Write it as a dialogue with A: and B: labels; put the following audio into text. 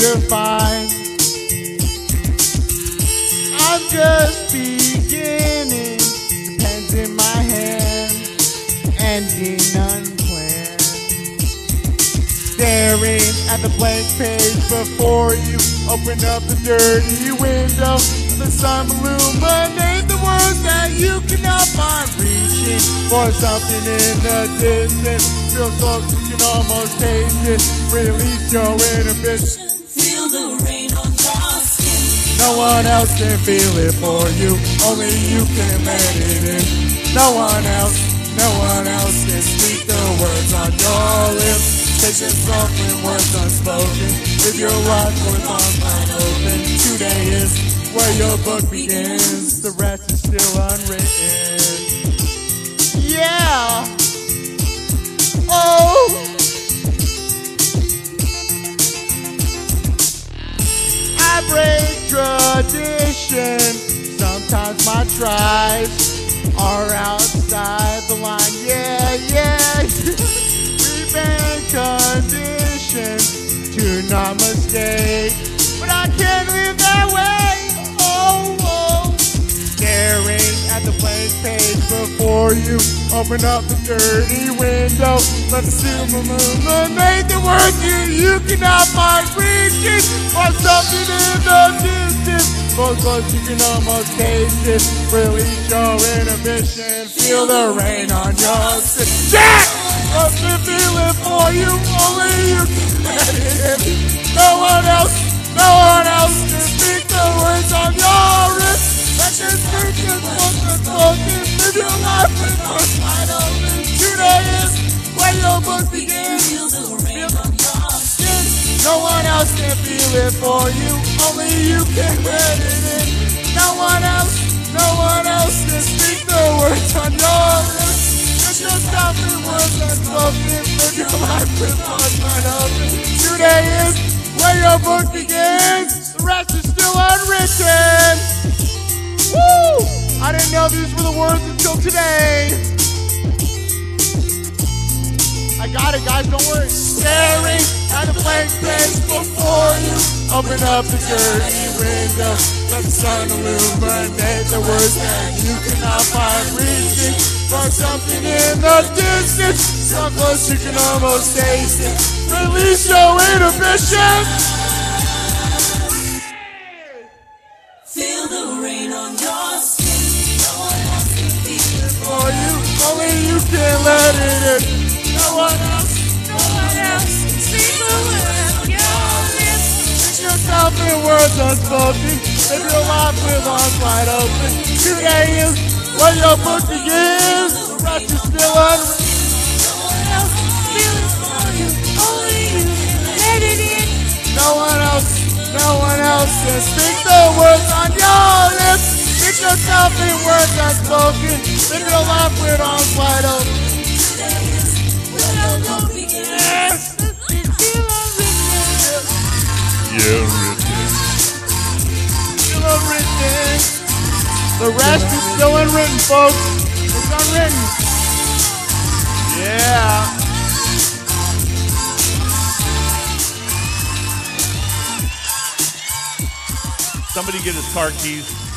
A: to find. I'm just beginning, pens in my hand, ending unplanned. Staring at the blank page before you, open up the dirty window. The sun illuminate the words that you cannot find. Reaching for something in the distance, feel close you can almost taste it. Release your inhibition.
B: Feel the rain on your skin.
A: No one else can feel it for you, only you can let it in. No one else can speak the words on your lips. Taking something words unspoken. If your life was on wide open, today is where your book begins. The rest is still unwritten. Yeah. Oh. I break tradition. Sometimes my tries are outside the line. Yeah. We've been conditioned to not mistake, but I can't live that way. Oh. Staring at the blank page before you, open up the dirty window. Let the silver moon make the words you cannot find. Reaching for something in the distance, so close you can almost taste it. Release your inhibition, feel the rain on your skin. Jack! Love to feel it for you, only you can let it in. No one else can speak the words on your lips. Let this speak is spoken. Live your life with arms wide open. Today is where your book begins.
B: Feel the rain on your skin.
A: No one else can feel it for you, only you can let it in. No one else can speak the words on your lips. It's just something words unspoken. Live your life with arms wide open. Today is where your book begins. The rest is still unwritten. Woo! I didn't know these were the words until today. I got it, guys, don't worry. Staring at the blank page before you, open up the dirty window. Let the sun illuminate the words that you cannot find. Reaching for something in the distance, so close you can almost taste it. Release your inhibition.
B: Feel the rain on your skin. No one else can feel it
A: For you, only you can let it in. No one else can speak the words on your lips. It's yourself in words unspoken. Live your life with arms wide open. Today is where your book begins. The rest is still unwritten.
B: No one else can feel it for you, only you can let it in.
A: No one else can speak the words on your lips. It's yourself in words unspoken. Live your life with arms wide open.
B: Today is where your book begins.
A: Still unwritten. The rest is still unwritten, folks. It's unwritten. Yeah.
C: Somebody get his car keys.